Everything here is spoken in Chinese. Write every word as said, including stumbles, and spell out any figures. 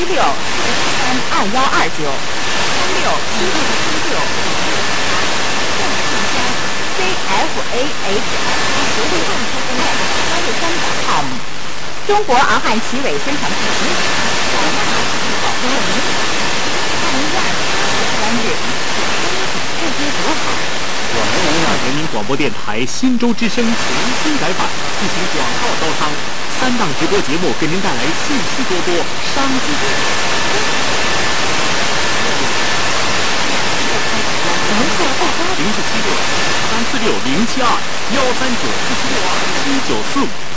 六三二幺二九三六七六七六。C F A H 实力上出的 net 三六三 .com 中国洱汉奇伟生产集团小麦保护人二零一二年三日世界多好。 我们维尔人民广播电台新州之声全新改版，进行广告招商，三档直播节目给您带来信息多多，商机多多。零四七六三四六零七二幺三九四七六二七九四五。